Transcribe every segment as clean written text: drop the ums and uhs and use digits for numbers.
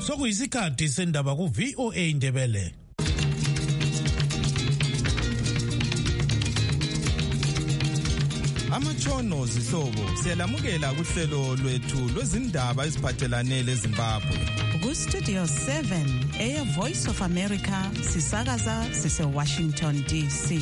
Sokuyisikhathi sendaba ku VOA Indebele. Amatshono zihlobo siyalamukela kuhlelo lwethu lwezindaba eziphathelane leZimbabwe. Ku Studio 7 Air Voice of America sisakaza sise Washington DC.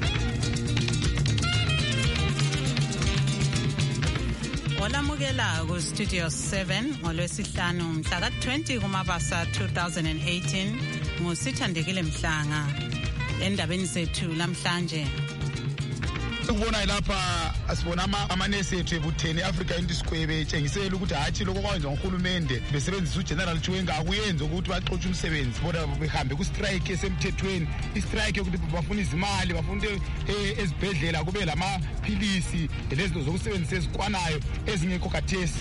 Olamukela ku Studio 7 ngolwesihlanu mhla ka-20 kuMabasa 2018 nguSithandekile Mhlanga. Endabeni zethu namhlanje ukubona lapha asibona amanesi ethu ebutheni Africa Indisque betshengisela ukuthi hathi lokho kwenzwa nguhulumende besebenzisa uGeneral Chiwenga akuyenza ukuthi baxotshe umsebenzi bona behambe ku strike esemthethweni istrike ukuthi bafuna izimali bafuna ezibhedlela kube lamaphilisi lezo zokusebenzisa ezikwanayo ezingekho kathesi.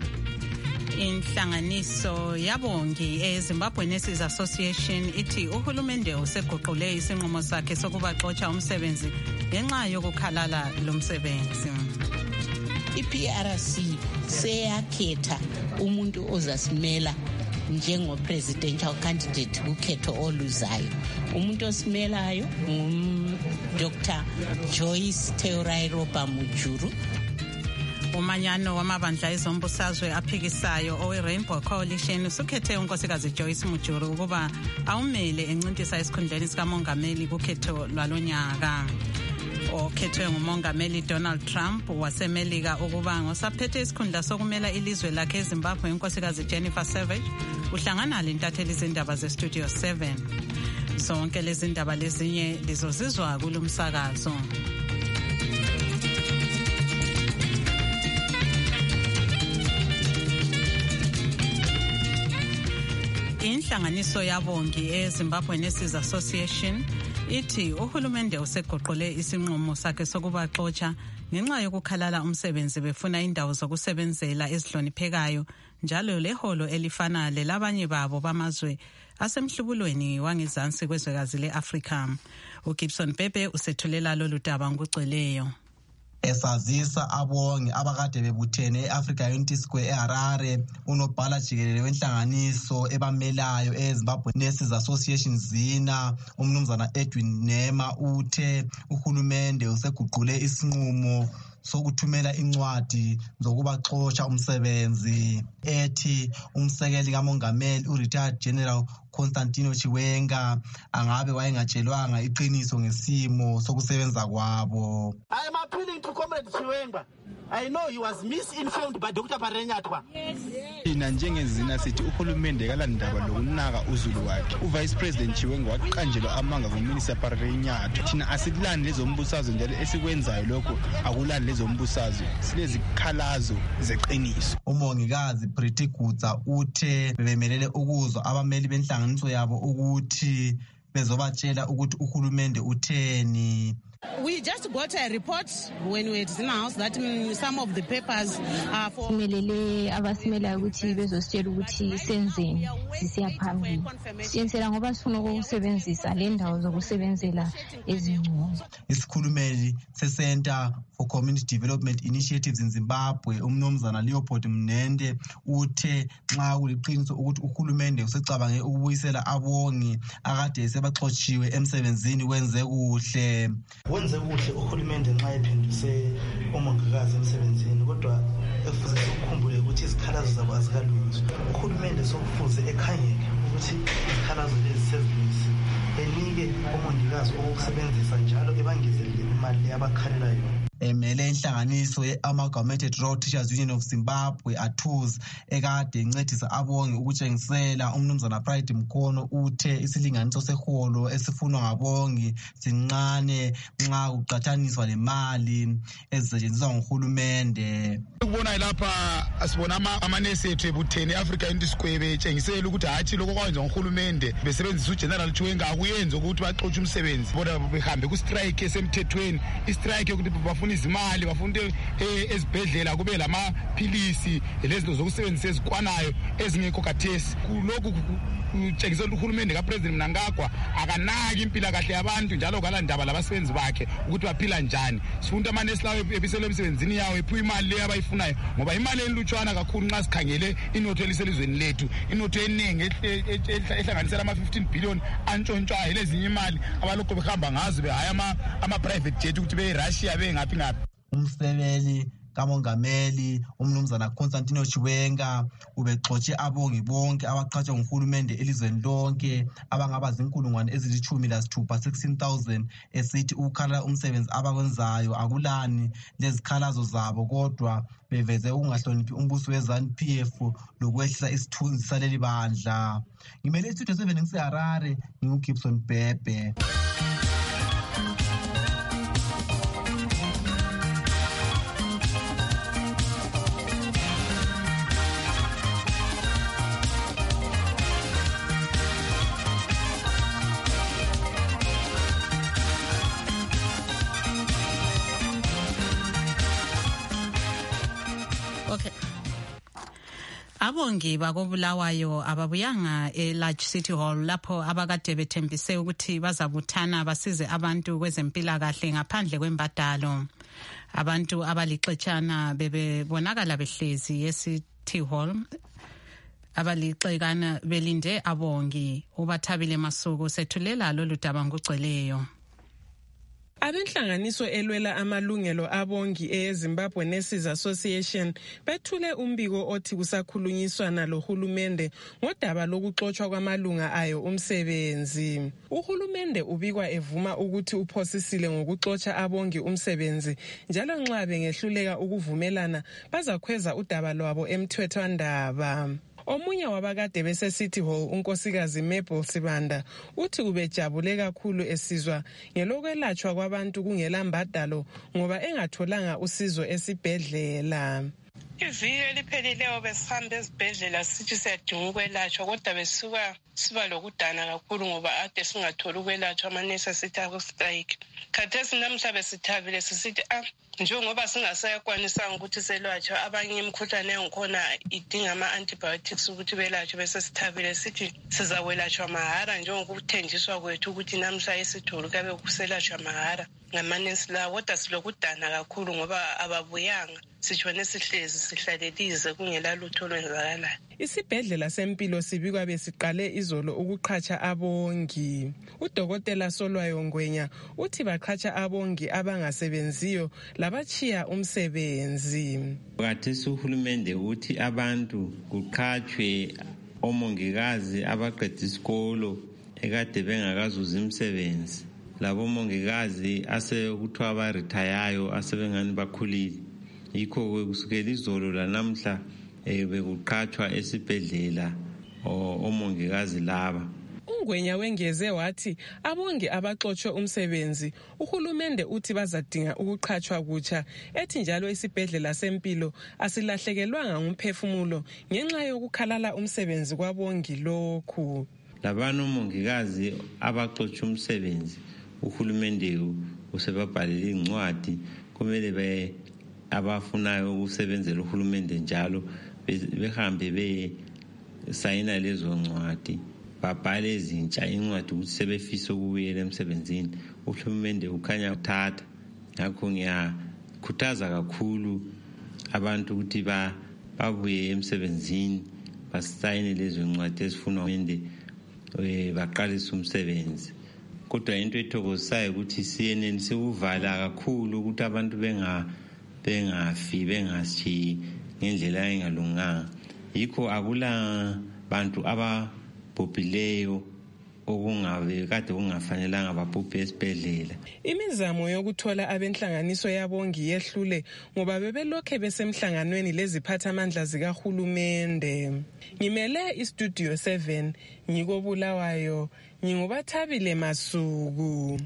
Inhlanganiso yabongi eZimbabwe Nurses Association ithi uhulumende useguqule isinqumo sakhe sokubaxotsha umsebenzi ngenxa yokukhalala lomsebenzi. IPRC seyakhetha umuntu ozasimela njengo presidential candidate ukhetho oluzayo. Umuntu osimelayo Dr. Joyce Theorairobha Mujuru. Umanyano wamabandla ezombusazwe aphikisayo owe-Rainbow Coalition usukhethe unkosikazi Joyce Mujuru ukuba awumele encintisa esikhundleni sikamongameli kukhetho lwalonyaka. Okhethwe ngumongameli Donald Trump wasemelika ukuba ngosaphethe isikhundla sokumela ilizwe lakhe eZimbabwe unkosikazi Jennifer Savage uhlangana lentatheli izindaba ze-Studio 7. Zonke lezi ndaba lezinye lizozizwa kulomsakazo. Inhlanganiso yabongi eZimbabwe Nurses Association ithi uhulumende useguqule isinqumo sakhe sokubaxotsha ngenxa yokukhalala umsebenzi befuna indawo zokusebenzela ezihloniphekayo njalo leholo elifana lelabanye babo bamazwe asemhlubulweni wangezansi kwezwekazi leAfrika. uGibson Pepe usethulela lolu daba ngokugcweleyo. Esazisa abongi abakade bebuthene eAfrica Indisque eHarare unobhala jikelele wenhlanganiso ebamelayo eZimbabwe Nurses Association zina umnumzana Edwin Nema uthe uhulumende useguqule isinqumo sokuthumela incwadi zokubaxotsha umsebenzi. Ethi umsekeli kamongameli uRetired General Constantino Chiwenga angabe wayengatshelwanga iqiniso ngesimo sokusebenza kwabo. I am appealing to Comrade Chiwenga. I know he was misinformed by Dr. Parenyatwa. Thina njengezina sithi uhulumende kalandaba lokunaka uzulu wakhe. uVice President Chiwenga waqanjelwa amanga nguMinister Parenyatwa. Thina asilani lezombusazwe njalo esikwenzayo lokho akulani lezombusazwe. Silezikhalazo zeqiniso. Umongikazi Pretty Gutsa uthe bebemelele ukuzwa abameli benhlanganiso yabo ukuthi bezobatshela ukuthi uhulumende utheni. We just got a report when we were in the house that some of the papers are for melele abasimela ukuthi bezositshela ukuthi senzeni sisiya phambili. Siyenzela ngoba sifuna ukusebenzisa le ndawo zokusebenzela ezingcono. Isikhulumeli se-Center for Community Development Initiatives in Zimbabwe umnumzana Leopold Mnende uthe nxa kuliqiniso ukuthi uhulumende usecabange ukubuyisela abongi akade sebaxotshiwe emsebenzini wenze kuhle. Wenze kuhle uhulumende nxa ephindise omongikazi emsebenzini kodwa efuze ukukhumbule ukuthi izikhalazo zabo azikalungiswa. Uhulumende sokufuze ekhangeke ukuthi izikhalazo lezi sezilungisiwe enike omongikazi okusebenzisa njalo ebangezelele imali yabakhalelayo. Emele inhlanganiso ye-Amalgamated Rural Teachers Union of Zimbabwe ATUZ ekade incedisa abongi ukutshengisela umnumzana Pride Mkhono uthe isilinganiso seholo esifunwa ngabongi sincane nxa kuqathaniswa lemali ezisetshenziswa nguhulumende. Ukubona lapha asibona amanesi ethu ebutheni Africa Indisque betshengisela ukuthi hathi lokho kwenzwa nguhulumende besebenzisa uGeneral Chiwenga akuyenza ukuthi baxotshe umsebenzi bona behambe ku strike esemthethweni istrike ukuthi bafuna izimali, bafuna ezibhedlela kube lamaphilisi lezinto zokusebenzisa ezikwanayo ezingekho kathesi. Kulokhu utshengisa uhulumende kaPresident Mnangagwa akanaki impilakahle yabantu njalo kalandaba labasebenzi bakhe ukuthi baphila njani. Sifuna amanesi lawo ebisele emsebenzini yawo ephiwa imali le abayifunayo, ngoba imali enilutshwana kakhulu nxa sikhangele inotho eliselizweni lethu, inotho eningi ehlanganisela ama-15 billion antshontshwayo lezinye imali abalokho behamba ngazo behaya ama-private jet ukuthi beyi-Russia bengaphi ngaphi. Umsebeli kamongameli umnumzana Constantino Chiwenga ubexotshe abongi bonke abaqhatshwa nguhulumende elizweni lonke abangaba zinkulungwane ezili-16,000 16,000 esithi ukukhala umsebenzi abakwenzayo akulani lezikhalazo zabo, kodwa beveze ukungahloniphi umbuso we-ZANU-PF lokwehlisa isithunzi saleli bandla. Ngimele istudio 7 ngiseHarare, nginguGibson Bhebhe. Abongi bakobulawayo ababuyanga eLarge City Hall lapho abakade bethembise ukuthi bazabuthana basize abantu kwezempilakahle ngaphandle kwembadalo. Abantu abalixetshana bebebonakala behlezi eCity Hall abalixekana belinde abongi. Ubathabile Masuku sethulela lolu daba ngugcweleyo. Abenhlanganiso elwela amalungelo abongi eZimbabwe Nurses Association bethule umbiko othi kusakhulunyiswana lohulumende ngodaba lokuxotshwa kwamalunga ayo umsebenzi. Uhulumende ubikwa evuma ukuthi uphosisile ngokuxotsha abongi umsebenzi, njalo nxa bengehluleka ukuvumelana bazakhweza udaba lwabo emthethwandaba. Omunye wabakade bese City Hall unkosikazi Mabel Sibanda uthi ubejabule kakhulu esizwa ngelokwelatshwa kwabantu kungela mbadalo ngoba engatholanga usizo esibhedlela. Iviki eliphelileyo besihamba ezibhedlela sithi siyadinga ukwelatshwa, kodwa besuka siba lokudana kakhulu ngoba ade singatholi ukwelatshwa, amanesi asithi akustrike. Khathesi namhla besithabile sisithi njengoba singasayakwanisanga ukuthi selatshwa, abanye imikhuhlane engikhona idinga ama-antibiotics ukuthi belatshwe, bese sithabile sithi sizakwelatshwa mahara njengokuthenjiswa kwethu ukuthi namhla esithole kabe kuselatshwa mahara ngamanesi lawo. Kodwa silokudana kakhulu ngoba ababuyanga, sitshone sihlezi sihlalelize kungela lutho olwenzakalayo. Isibhedlela sempilo sibikwa besiqale izolo ukuqhatsha abongi. Udokotela Solwayo Ngwenya uthi baqhatsha abongi abangasebenziyo labachiya umsebenzi. Kathesi uhulumende uthi abantu kuqhatshwe omongikazi abaqeda isikolo ekade bengakazuza imisebenzi, labo mongikazi asebekuthiwa barethayayo asebengani bakhulile. Yikho kusukela izolo lanamhla bekuqhatshwa esibhedlela omongikazi laba. Ungwenya wengeze wathi abongi abaxotshwe umsebenzi uhulumende uthi bazadinga ukuqhatshwa kutsha, ethi njalo isibhedlela sempilo asilahlekelwanga ngumphefumulo ngenxa yokukhalala umsebenzi kwabongi lokhu. Labana omongikazi abaxotshwe umsebenzi uhulumende usebabhalele incwadi, kumele abafunayo ukusebenzela uhulumende njalo behambe besayina lezo ncwadi, babhale ezintsha incwadi ukuthi sebefisa ukubuyela emsebenzini. Uhulumende ukhanya uthatha. Ngakho ngiyakhuthaza kakhulu abantu ukuthi babuye emsebenzini, basayine lezo ncwadi ezifuna uhulumende baqalise umsebenzi. Kodwa into ethokozisayo ukuthi siyenelise ukuvala kakhulu ukuthi abantu bengafi bengashiyi ngendlela engalunganga. Yikho akula bantu ababhubhileyo okungabe kade kungafanelanga babhubhe esibhedlela. Imizamo yokuthola abenhlanganiso yabongi yehlule ngoba bebelokhe besemhlanganweni leziphathamandla zikahulumende. Ngimele istudio 7 ngikobulawayo, ngingubathabile Masuku.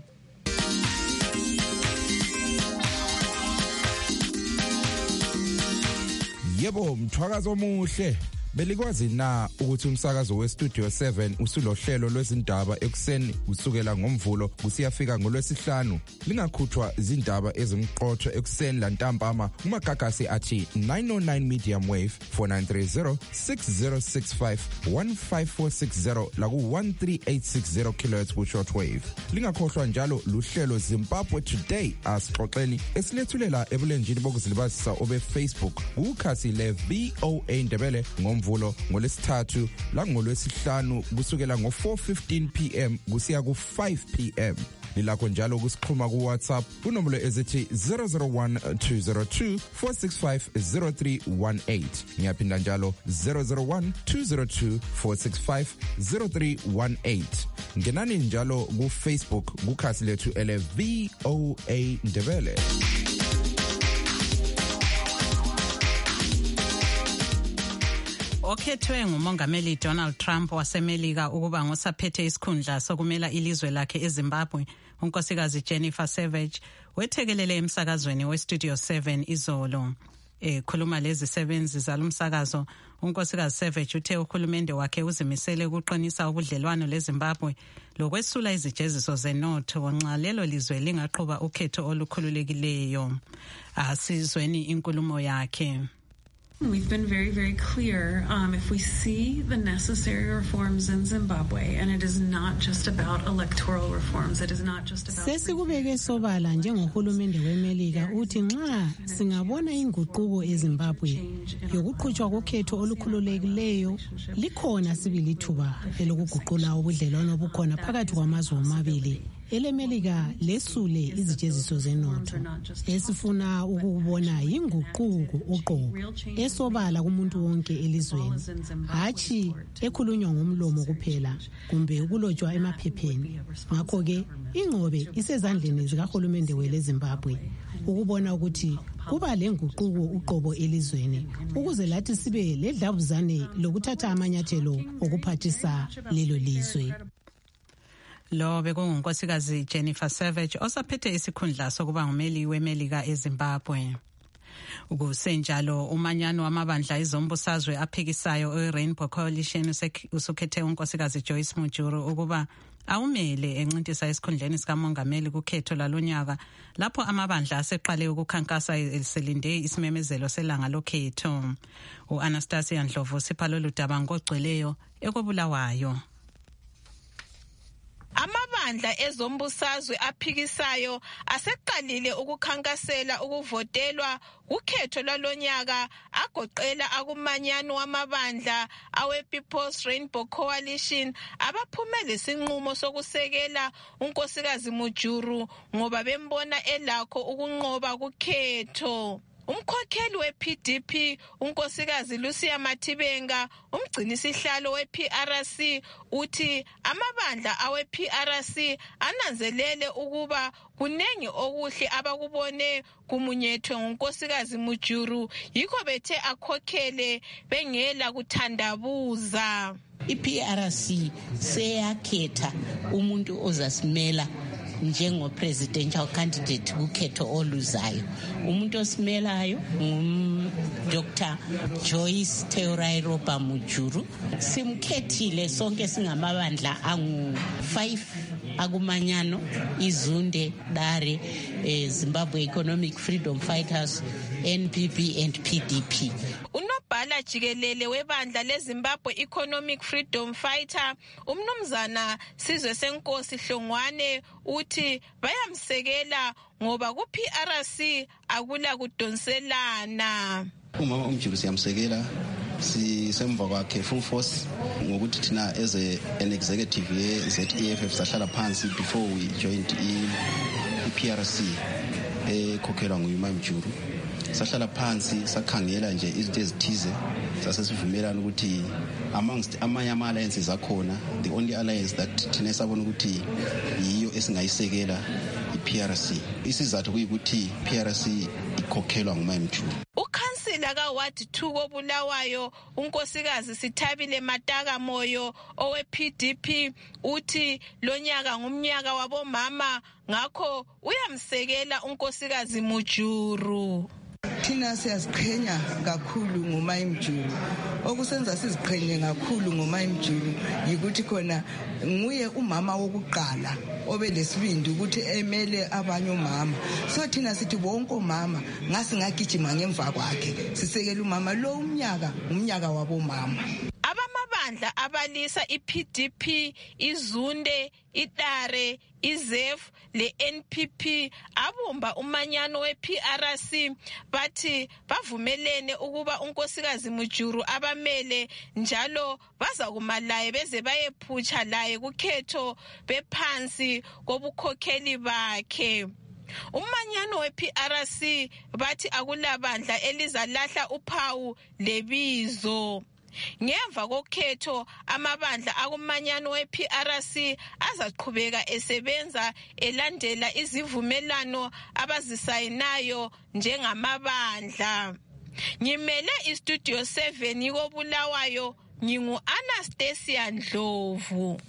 Yebo, mthwakazo omuhle Belikwazi na ukuthi umsakazo weStudio 7 usulohlelo lwezindaba ekuseni usukela ngomvulo kusiyafika ngolwesihlanu. Lingakhuthwa izindaba ezimqotho ekuseni lantambama umagagasi athi 909 medium wave 4930 6065 15460 la ku 13860 kHz ku shortwave. Lingakhohlwa njalo luhlelo Zimbabwe Today asixoxeni esilethulela ebulenjini bokuzilibazisa obe Facebook ukhasi le VOA Ndebele ngomvulo ngolesithathu la ngolwesihlanu kusukela ngo4:15 PM kusiya ku5 PM. Lilakho njalo kusixhuma ku WhatsApp unombolo ezithi 001-202-465-0318. Ngiyaphinda njalo 001-202-465-0318. Ngenani njalo ku Facebook kukhasi lethu ele VOA Ndebele. Okhethwe ngumongameli Donald Trump wasemelika ukuba ngosaphethe isikhundla sokumela ilizwe lakhe eZimbabwe, unkosikazi Jennifer Savage wethekelele emsakazweni weStudio 7 izolo. Khuluma lezi sebenzi zalumsakazo, unkosikazi Savage uthe uhulumende wakhe uzimisele ukuqinisa ubudlelwano leZimbabwe lokwesula izijeziso zenotho nxa lelo lizwe lingaqhuba ukhetho olukhululekileyo. Asizweni inkulumo yakhe. We've been very, very clear if we see the necessary reforms in Zimbabwe, and it is not just about electoral reforms, it is not just about... Sesikubeke sobala njengohulumende wemelika uthi nxa singabona inguquko eZimbabwe yokuqhutshwa kokhetho olukhululekileyo likhona sibili ithuba elokuguqula ubudlelwano obukhona phakathi kwamazwe omabili elemelika lesule izijeziso zenotho. Esifuna ukubona inguquko uqobo esobala kumuntu wonke elizweni, hatshi ekhulunywa ngomlomo kuphela kumbe ukulotshwa emaphepheni. Ngakho ke ingqobe isezandleni zikahulumende weleZimbabwe ukubona ukuthi kuba lenguquko uqobo elizweni ukuze lathi sibe ledlabuzane lokuthatha amanyathelo okuphathisa lelo lizwe. Lo bekungunkosikazi Jennifer Savage osaphethe isikhundla sokuba ngumeli wemelika eZimbabwe. Ukusenjalo umanyano wamabandla ezombusazwe aphikisayo eRainbow Coalition usukhethe unkosikazi Joyce Mujuru ukuba awumele encintisa esikhundleni sikamongameli kukhetho lalonyaka lapho amabandla aseqale ukukhankasa eselinde isimemezelo selanga lokhetho. uAnastasia Ndlovu siphalolu daba ngogcweleyo ekobulawayo. Amabandla ezombusazwe aphikisayo aseqalile ukukhankasela ukuvotelwa ukhetho lwalonyaka agoqela akumanyano wamabandla awe People's Rainbow Coalition abaphumele isinqumo sokusekela unkosikazi Mujuru ngoba bembona elakho ukunqoba kukhetho. Umkhokheli wePDP unkosikazi Lucia Matibenga umgcinisihlalo wePRC uthi amabandla awePRC ananzelele ukuba kunengi okuhle abakubone kumunyethwe ngunkosikazi Mujuru yikho bethe akhokhele bengela kuthandabuza. iPRC seyakhetha umuntu ozasimela njengo-presidential candidate kukhetho oluzayo. Umuntu osimelayo Dr. Joyce Theorairobha Mujuru. Simkhethile sonke singamabandla angu-5 akumanyano, iZunde, Dare, Zimbabwe Economic Freedom Fighters, NPP and PDP. Unobhala jikelele webandla leZimbabwe Economic Freedom Fighter umnumzana Sizwe Senkosi Hlongwane uthi bayamsekela ngoba kuPRC akula kudonselana. Umama uMjulu siyamsekela, sisemva kwakhe full force ngokuthi thina as an executive ye-ZEFF sahlala phansi before we joined iPRC ekhokhelwa nguyuma Mjulu. Sahlala phansi sakhangela nje izinto ezithize sasesivumelana ukuthi amongst amanye ama-alliances akhona the only alliance that thina sabona ukuthi yiyo esingayisekela iPRC. Isizathu kuyikuthi iPRC ikhokhelwa nguMama Mjulu. Ukhansila kaWard 2 koBulawayo unkosikazi Sithabile Mataka Moyo owePDP uthi lonyaka ngumnyaka wabomama ngakho uyamsekela unkosikazi Mujuru. thina siyaziqhenya kakhulu ngoMaimjulu. Okusenza siziqhenye kakhulu ngoMaimjulu yikuthi khona nguye umama wokuqala obelesibindi ukuthi emele abanye umama. So thina sithi bonke umama ngasi ngagijima ngemva kwakhe sisekela umama lo umnyaka wabomama. Abamabandla abalisa iPDP, iZunde, iDare, iZEF le-NPP abumba umanyano we-PRC bathi bavumelene ukuba unkosikazi Mujuru abamele njalo bazakuma laye beze bayephutsha laye kukhetho bephansi kobukhokheli bakhe. Umanyano we-PRC bathi akulabandla elizalahla uphawu lebizo. Ngemva kokhetho amabandla akumanyano we-PRC azaqhubeka esebenza elandela izivumelano abazisayinayo njengamabandla. Ngimele iStudio 7 koBulawayo ngingu Anastasia Ndlovu.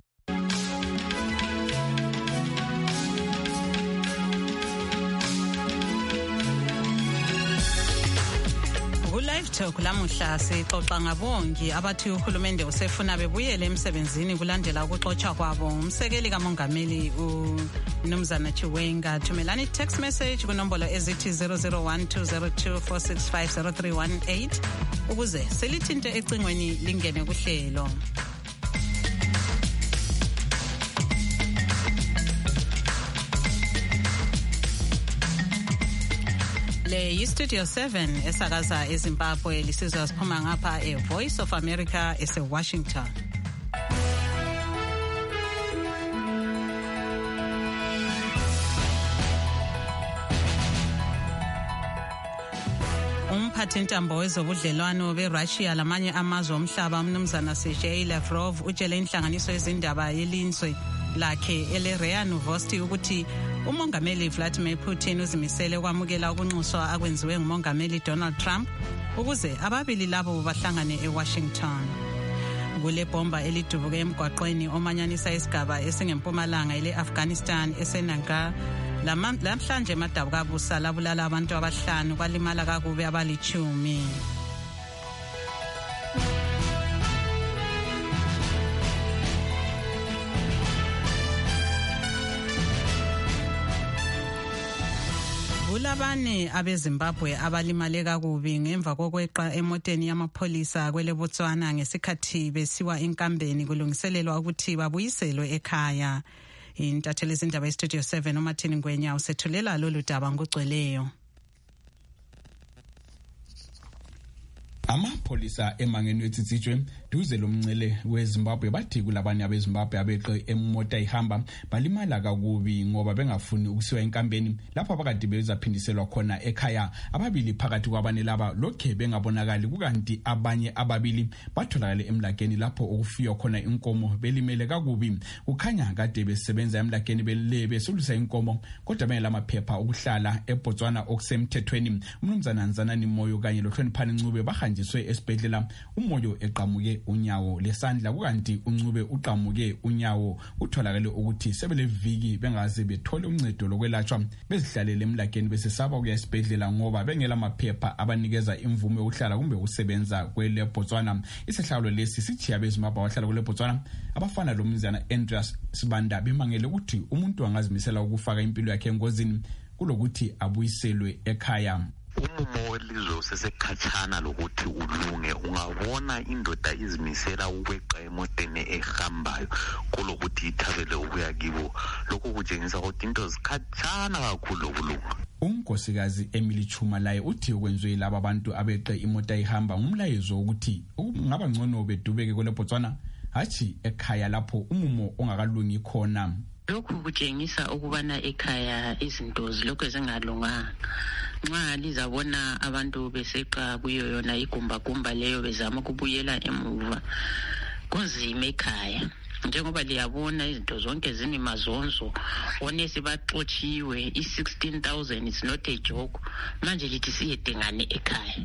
Live Talk lamuhla sixoxa ngabongi abathi uhulumende usefuna bebuyele emsebenzini kulandela ukuxotsha kwabo. Umsekeli kamongameli uMnumzana Chiwenga thumelani text message kunombolo ezithi 00120246503118 ukuze selithinte ecingweni lingene kuhlelo. Le yiStudio 7 esakaza eZimbabwe lisizwa siphuma ngapha eVoice of America eseWashington. Umphathintambo wezobudlelwano beRussia lamanye amazwe omhlaba uMnumzana Sergei Lavrov utshele inhlanganiso yezindaba yelizwe lakhe ele-RIA Novosti ukuthi umongameli Vladimir Putin uzimisele ukwamukela ukunxuswa akwenziwe ngumongameli Donald Trump ukuze ababili labo bahlangane eWashington. Kule bomba elidubuke emgwaqweni omanyanisa isigaba esingempumalanga ele-Afghanistan eseNangarhar lamhlanje madabukabusa labulala abantu abahlanu kwalimala kakubi abali-10. Kulabane abeZimbabwe abalimale kakubi ngemva kokweqa emoteni yamapholisa kwele Botswana ngesikhathi besiwa enkambeni kulungiselelwa ukuthi babuyiselwe ekhaya. Intatheli zindaba eStudio 7 uMartin Ngwenya usethulela lolu daba ngogcweleyo. Amapholisa emangeni wetsitsijwe duze lomncele weZimbabwe bathi kulabanye abeZimbabwe abeqe emota ihamba balimala kakubi ngoba bengafuni ukusiwa enkambeni lapho abakade bezaphindiselwa khona ekhaya. Ababili phakathi kwabane laba lokhe bengabonakali kukanti abanye ababili batholakala emlageni lapho okufiwa khona inkomo belimele kakubi. Ukhanya kade besebenza emlageni belebe solisa inkomo kodwa bengelamaphepha okuhlala eBotswana okusemthethweni. Umnumzana Nzanani Moyo kanye loHloniphani Ncube bahanjiswe esibhedlela, uMoyo eqamuke unyawo lesandla kukanti uNcube uqamuke unyawo. Utholakale ukuthi sebeleviki bengaze bethole uncedo lokwelatshwa bezihlalele emlageni besesaba ukuya esibhedlela ngoba bengela maphepha abanikeza imvume yokuhlala kumbe ukusebenza kwele Botswana. Isihlalo lesi sithi abeZimbabwe abahlala kule Botswana abafana lomnumzana Andreas Sibanda bemangele ukuthi umuntu angazimisela ukufaka impilo yakhe engozini kulokuthi abuyiselwe ekhaya. Umumo welizwe usesekhatshana lokuthi ulunge. Ungabona indoda izimisela ukweqa emoteni ehambayo kulokuthi ithabele ukuya kibo, lokho kutshengisa ukuthi into zikhatshana kakhulu lokulunga. Unkosikazi Emily Chuma laye uthi ukwenziwe laba abantu abeqe imota ihamba ngumlayezo ukuthi ngaba ngcono bedubeke kule Botswana hathi ekhaya lapho umumo ongakalungi khona. Lokhu kutshengisa ukubana ekhaya izinto zilokho zingalunganga. Nxa lizabona abantu beseqa kuyo yona igumbagumba leyo bezama ukubuyela emuva kunzima ekhaya, njengoba liyabona izinto zonke zinimazonzo. Onesi baxotshiwe i-16,000 is not a joke. Manje lithi siyedingane ekhaya,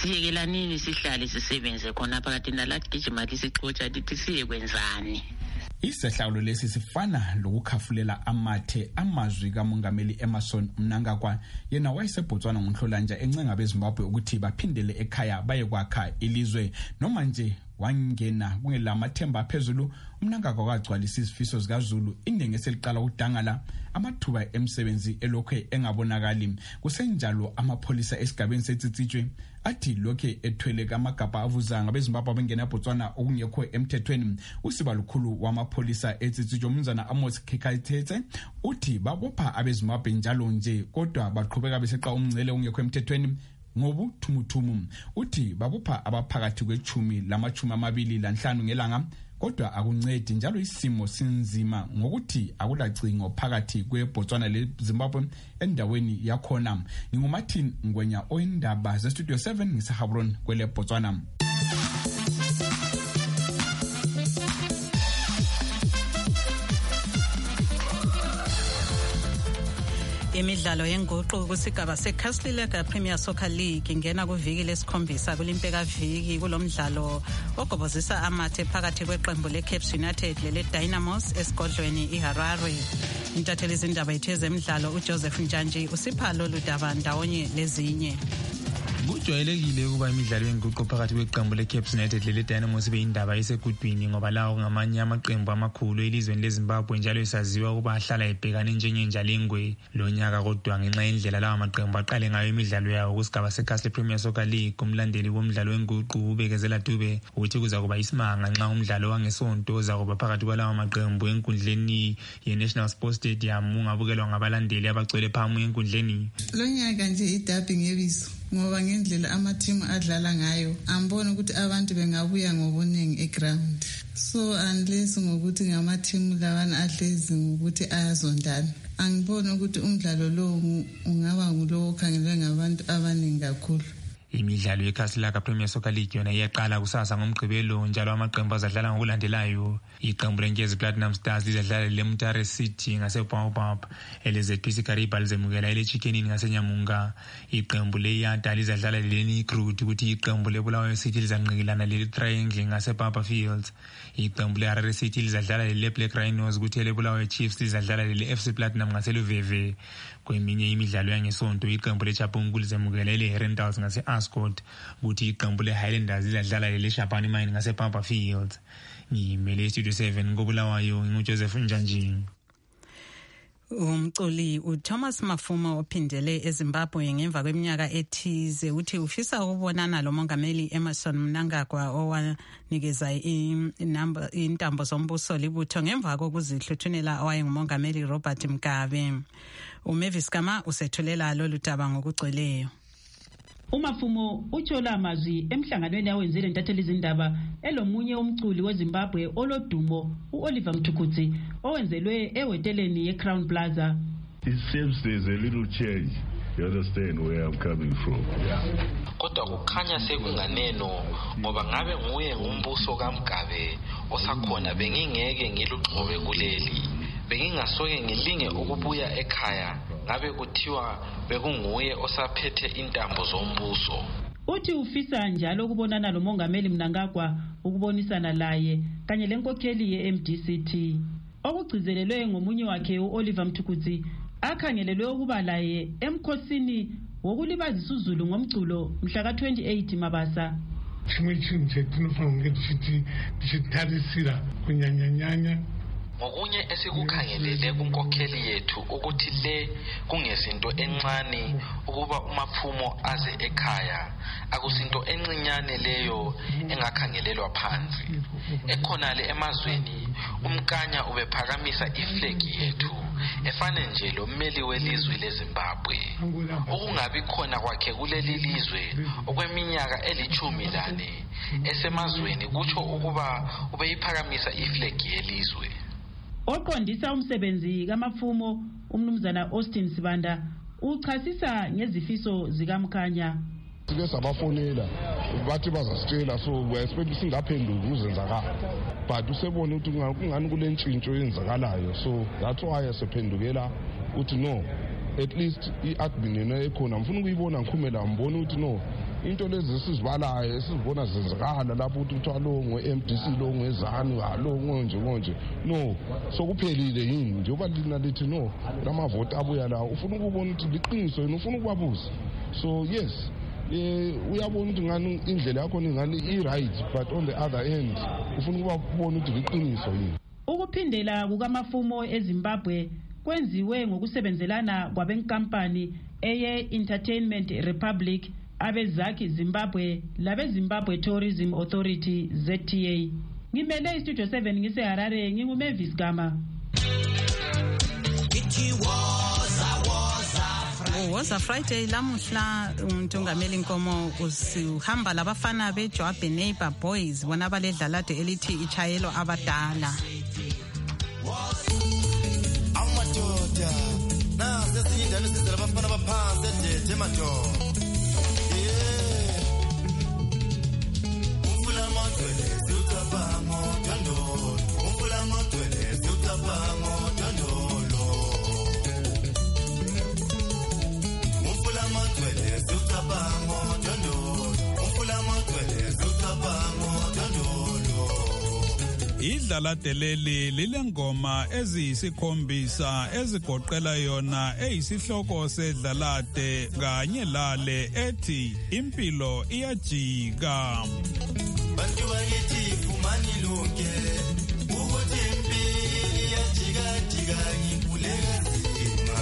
siyekelanini sihlale sisebenze khona phakathi nalathi gijima lisixotsha lithi siyekwenzani. Isehlawulo lesi sifana lokukhafulela amathe amazwi kaMongameli Emmerson Mnangagwa yena wayeseBotswana ngoNhlolanja encenga beZimbabwe ukuthi baphindele ekhaya baye kwakha ilizwe noma nje wangena kungelamathemba phezulu. Mnangagwa kwagcwalisa izifiso zikaZulu iningi seliqala ukudangala amathuba emsebenzi elokhe engabonakali. Kusenjalo amapholisa esigabeni seTsitsitshwe athi lokhe ethwele kamagabha avuza ngabeZimbabwe bengena eBotswana okungekho emthethweni. Usiba lukhulu wamapholisa eTsitsitshwe uMnumzana Amos Kikaitete uthi babopha abeZimbabwe njalo nje kodwa baqhubeka beseqa umngcele ongekho emthethweni ngobuthumuthumu. Uthi babopha abaphakathi kwe-15 ngelanga kodwa akuncedi njalo isimo sinzima ngokuthi akulacingo phakathi kweBotswana leZimbabwe endaweni yakhona. NginguMartin Ngwenya oyindaba zeStudio 7 ngiseHabron kwele Botswana. Imidlalo yenguqu kusigaba seCastle League Premier Soccer League ingena kuviki lesikhombisa kulimpeka viki kulomdlalo ogobozisa amathe phakathi kweqembu leCape United leleDynamos esigodlweni iHarare. Intatheli izindaba itheze emidlalo uJoseph Njanji usipha lolu daba ndawonye lezinye. Kujwayelekile ukuba imidlalo yenguqu phakathi kweqembu leCape United leleDynamos ibe indaba esegudwini ngoba lawo ngamanye amaqembu amakhulu elizweni leZimbabwe njalo esaziwa ukuba ahlala ebhekane njengenjalengwe lonyaka kodwa ngenxa yendlela lawo maqembu aqale ngayo imidlalo yawo kusigaba seCastle Premier Soccer League. Umlandeli womdlalo wenguqu ubekezela Dube uthi kuza kuba isimanga nxa umdlalo wangesonto ozakuba phakathi kwalawo maqembu enkundleni yeNational Sports Stadium ungabukelwa ngabalandeli abagcwele phamu enkundleni. Lonyaka nje idabi ngebizo ngoba ngendlela amathimu adlala ngayo ambona ukuthi abantu bengabuya ngobuningi eground, so unless ngokuthi ngamathimu lawana adlezi ngokuthi ayazondana, angibona ukuthi umdlalo lo ungaba ngulo okhangelwe ngabantu abaningi kakhulu. Imidlalo yeCastle League Premier Soccer League yona iyaqala kusasa ngomgqibelo njalo amaqembu azadlala ngokulandelayo. Iqembu leNkezi Platinum Stars lizadlala leMutare City ngaseBaobab, eleZPC Kariba lizemukela eleChickenini ngaseNyamunga. Iqembu leYada lizadlala leNigrud ukuthi iqembu leBulawayo City lizanqikilana leTriangle ngaseBaba Fields. Iqembu leHarare City lizadlala leBlack Rhinos ukuthi leBulawayo Chiefs lizadlala leFC Platinum ngaseLuveve. Kweminye imidlalo yangesonto iqembu leChapungu lizemukela leHerentals ngase-Ascot ukuthi iqembu leHighlanders lizadlala leShabani Mine ngaseBaba Fields. Ngimele iStudio 7 koBulawayo nguJoseph Njanji. Umculi uThomas Mafuma ophindele eZimbabwe ngemva kweminyaka ethize uthi ufisa ukubonana loMongameli Emmerson Mnangagwa owanikeza intambo zombuso libutho ngemva kokuzihluthunela owayenguMongameli Robert Mugabe. uMavis Kama usethulela lolu daba ngokugcweleyo. uMafumo utshola amazwi emhlanganweni awenzile ntatheli izindaba elomunye umculi weZimbabwe olodumo uOliver Mtukudzi owenzelwe ehoteleni yeCrown Plaza. It seems there's a little change. You understand where I'm coming from? Kodwa kukhanya sekunganeno ngoba ngabe nguye ngumbuso kaMgabe osakhona bengingeke ngilugxobe kuleli. Bengingasoke ngilinge ukubuya ekhaya ngabe kuthiwa bekunguye osaphethe intambo zombuso. Uthi ufisa njalo ukubonana loMongameli Mnangagwa ukubonisana laye kanye lenkokheli yeMDCT. Okugcizelelwe ngomunye wakhe uOliver Mtukudzi akhangelelwe ukuba laye emkhosini wokulibazisa uZulu ngomculo mhla ka-28 Mabasa. Chimwe chinhu chetinofanira kuti tichitarisira kunyanyanyanya ngokunye esikukhangelele kunkokheli yethu ukuthi le kungezinto encane ukuba uMaphumo aze ekhaya, akusinto encinyane leyo engakhangelelwa phansi. Ekhonale emazweni umkanya ubephakamisa iflegi yethu efane nje lo mmeli welizwe leZimbabwe. Ukungabi khona kwakhe kuleli lizwe okweminyaka eli-14 esemazweni kutsho ukuba ubeyiphakamisa iflegi yelizwe. Oqondisa umsebenzi kaMaphumo umnumzana Austin Sibanda uchasisa ngezifiso zikaMkhanya. Sike sabafonela bathi bazasitshela, so we expect singaphenduka uzenzakala, but usebona ukuthi kungani kulentshintsho yenzakalayo, so that's why sephendukela uthi no, at least iadmin yena ekhona mfuna ukuyibona ngikhumela ngibona ukuthi no into lezi sizibalayo esizibona zenzekala lapho ukuthi kuthiwa lo nge-MDC lo ngezanu lo ngonje no sokuphelile yini njengoba lina lithi no lamavoti abuya lawo ufuna ukubona ukuthi liqiniso yini ufuna ukubabuza so yes uyabona ukuthi ngani indlela yakho ngani i-right but on the other end ufuna ukubona ukuthi liqiniso yini. Ukuphindela kukamafumo eZimbabwe kwenziwe ngokusebenzelana kwabenkampani eye-Entertainment Republic, abezakhi Zimbabwe labe-Zimbabwe Tourism Authority ZTA. Ngimele iStudio 7 ngiseHarare, nginguMavis Gama. Woza Friday lamuhla uMntungameli Nkomo usihamba labafana beJoab Neighbor Boys bona baledlalade elithi ichayelo abadala. Amadoda na sesinjani sizela abafana baphansi edethe madoda. Ufula modwele siutapa modondo. Ufula modwele siutapa modondo. Idlalade leli lilengoma eziyisikhombisa ezigoqela yona eyisihloko sedlalade kanye lale ethi impilo iyajika. Bantu bakithi fumani lonke ukuthi impilo iyajika jika ngipuleka zima.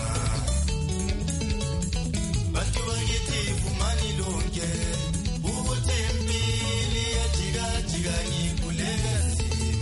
Bantu bakithi fumani lonke ukuthi impilo iyajika jika ngipuleka zima.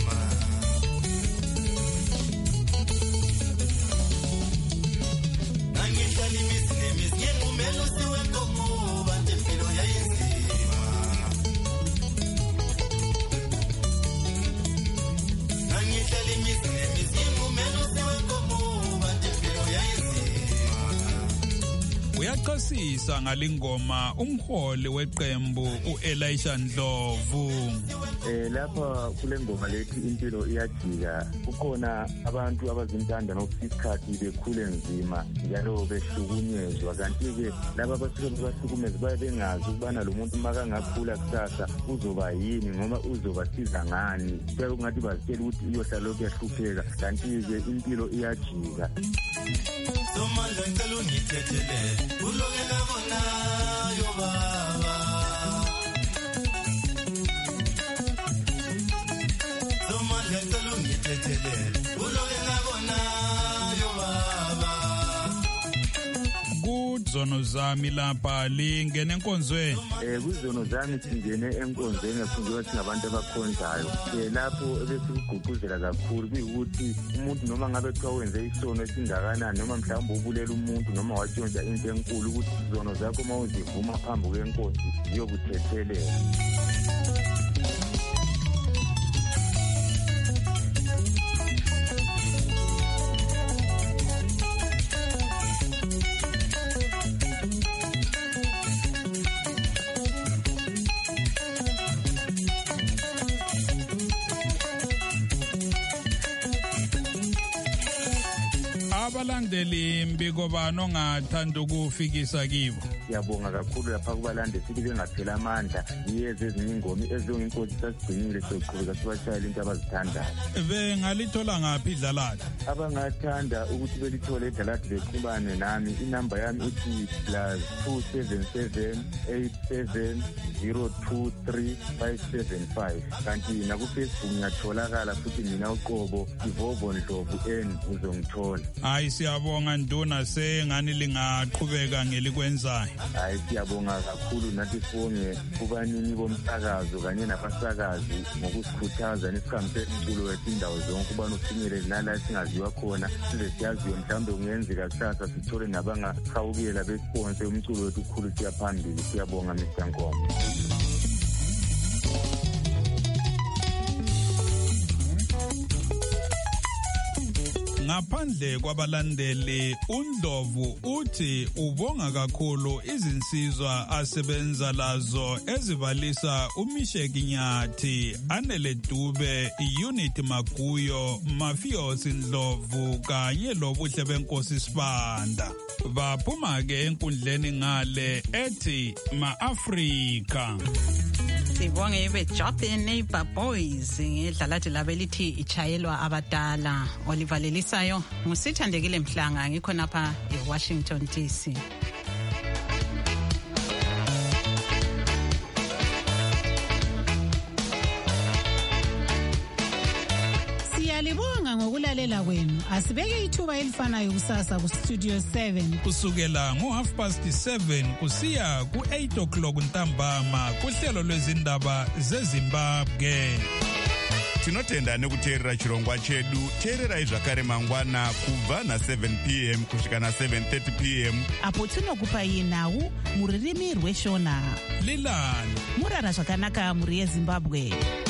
Uyaqasisa ngalingoma umholi weqembu uElisha Ndlovu. Lapha kule ngoma lethi impilo iyajika kukhona abantu abazintanda nokusikhathi bekhule nzima njalo behlukunyezwa, kanti ke laba abasuke basukumeza baye bengazi ukubana lo muntu makangakhula kusasa uzoba yini noma uzobasiza ngani. Kuya kungathi bazitshela ukuthi iyohlala lokhu yahlupheka, kanti ke impilo iyajika. Somandla ngicela ungithethele uloke ngabona yo baba. Somandla ngicela ungithethele uloke ngabona yo baba. Kuzono zami lapha lingene enkonzweni. Kuzono zami singene enkonzweni afundiwa singabantu abakhonzayo. Lapho ebesikugqugquzela kakhulu kuyukuthi umuntu noma ngabe kuthiwa wenze isono esingakanani noma mhlawumbe ubulela umuntu noma watshontsha into enkulu ukuthi izono zakho uma uzivuma phambi kwenkosi ziyokuthethelela. Abalandeli mbiko bani ongathanda ukufikisa kibo? Siyabonga kakhulu lapha kubalandeli sithi bengaphela amandla yiyeze ezinye ingoma ezonginkosi sasigcinile soqhubeka sibashayela into abazithandayo. Bengalithola ngaphi idlalade? Abangathanda ukuthi belithole idlalade bexhumane nami, inamba yami ithi +277 87 023 575, kanti nakuFacebook ngiyatholakala futhi mina uqobo Ivovo Ndlovu N uzongithola. Hayi siyabonga Nduna, sengani lingaqhubeka ngelikwenzayo. Hayi siyabonga kakhulu nathi sibonge kubanini bomsakazo kanye nabasakazi ngokusikhuthaza nesikhambise umculo wethu indawo zonke ubani ufinyelele nala singaziwa khona size siyaziwe mhlawumbe kungenzeka kusasa sithole nabangaqhawukela besponse umculo wethu ukhulu siya phambili. Siyabonga Mr. Nkomo. Ngaphandle kwabalandeli, uNdlovu uthi ubonga kakhulu izinsizwa asebenza lazo ezibalisa uMisheki Nyathi, Anele Dube, Unity Maguyo, Mafios Ndlovu kanye lobuhle benkosi Sibanda. baphuma-ke enkundleni ngale ethi Ma-Afrika. Sibonge beJob Neighbor Boys ngedlalathi labo elithi ichayelwa abadala. Oliver Lelisayo ngusithandekile Mhlanga ngikho napha eWashington DC. Siyalibonga ngokulalela kwenu. Asibeke ithuba elifanayo kusasa ku Studio 7 kusukela ngo7:30 kusiya ku8:00 ntambama kuhlelo lwezindaba zeZimbabwe. Tinotenda nekuteerera chirongwa chedu. Teererai zvakare mangwana kubva na7 p.m. kusvika na7:30 p.m. apo tinokupai nhau muririmi rweshona. Lilani murara zvakanaka muri yeZimbabwe.